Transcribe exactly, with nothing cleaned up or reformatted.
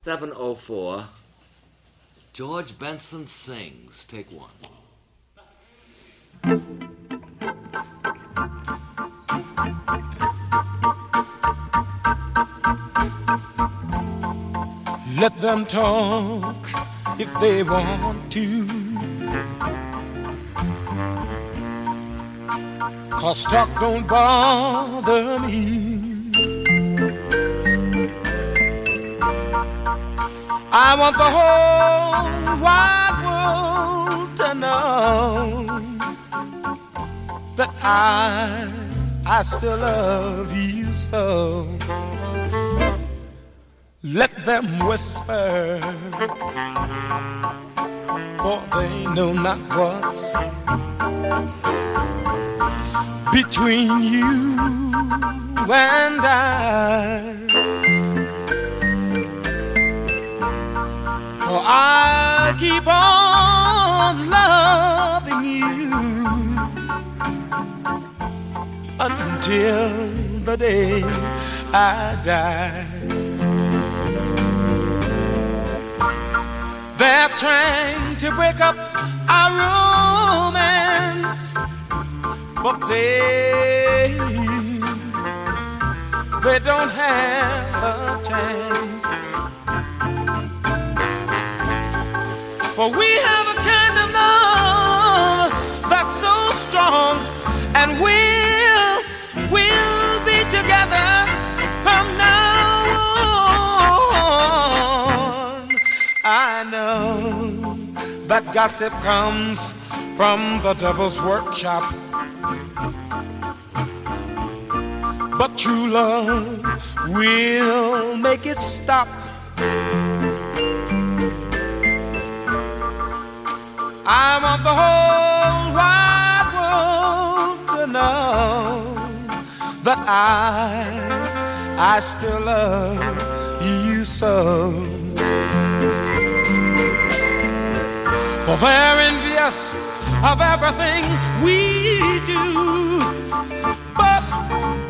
seven oh four. George Benson sings. Take one. Let them talk if they want to, 'cause talk don't bother me. I want the whole wide world to know that I, I still love you so. Let them whisper, for they know not what's between you and I. For I'll keep on loving you until the day I die. They're trying to break up our romance, but they, they don't have a chance. For we have a kind of love that's so strong, and we'll, we'll be together from now on. I know that gossip comes from the devil's workshop, but true love will make it stop. I want the whole wide world to know that I, I still love you so. For they're envious of everything we do, but